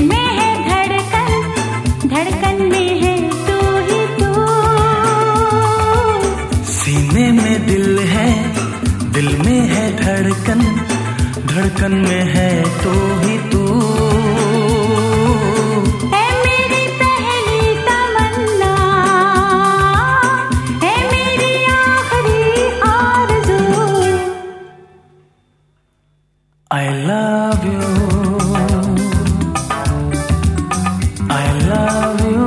में है धड़कन, धड़कन में है तू ही तू। सीने में दिल है, दिल में है धड़कन, धड़कन में है तू ही तू। I love you, I love you।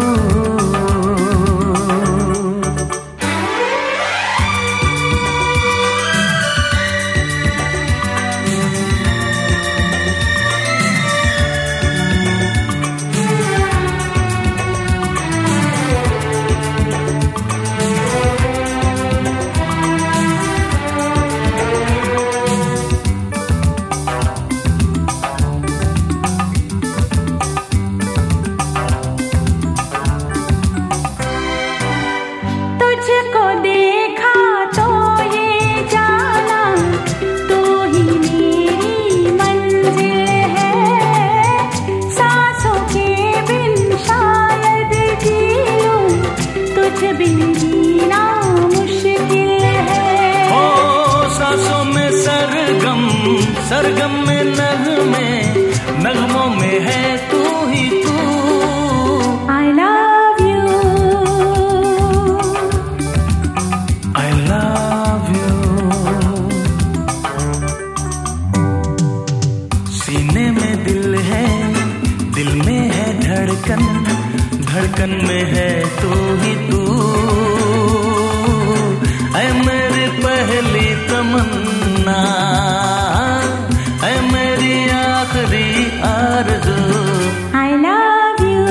तुझको देखा तो ये जाना तू ही मेरी मंजिल है। सांसों के बिन शायद जी लूं, तुझ बिन जीना मुश्किल है। ओ सांसों में सरगम, सरगम में नगमे, नगमों में है तू ही तू। I love you, I love you। सीने में दिल है, दिल में है धड़कन, धड़कन में है तू ही तू। ऐ मेरी पहली तमन्ना, ऐ मेरी आखिरी आरज़ू। I love you,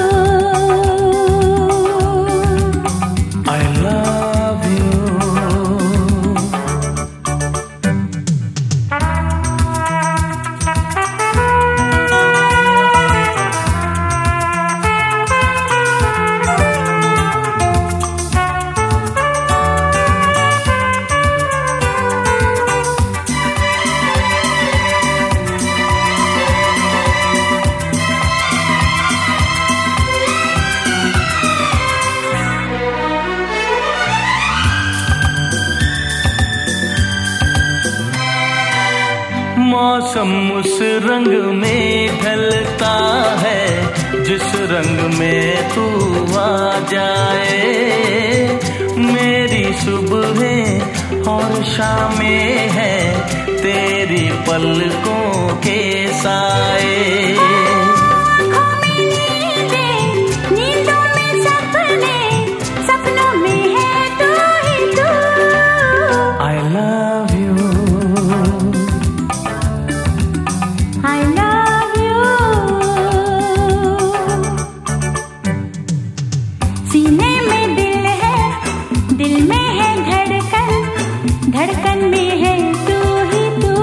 I love you। मौसम उस रंग में ढलता है, जिस रंग में तू आ जाए। मेरी सुबह और शामें है तेरी पलकों के साए। I love you, I love you। सीने में दिल है, दिल में है धड़कन, धड़कन में है तू ही तू।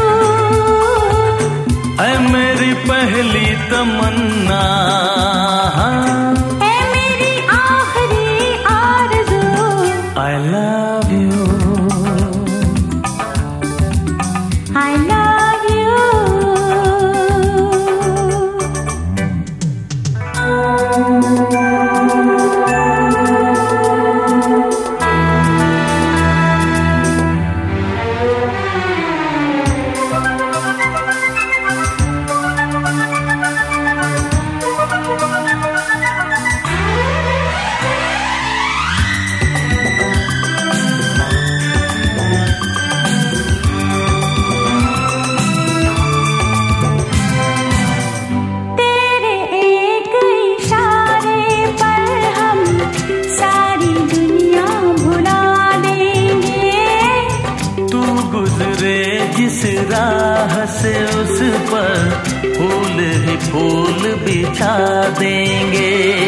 ऐ मेरी पहली तमन्ना, ऐ मेरी आखिरी आरज़ू। I love you, I love you। तेरे एक इशारे पर हम सारी दुनिया भुला देंगे। तू गुजरे जिस राह से उस पर फूल ही फूल बिछा देंगे।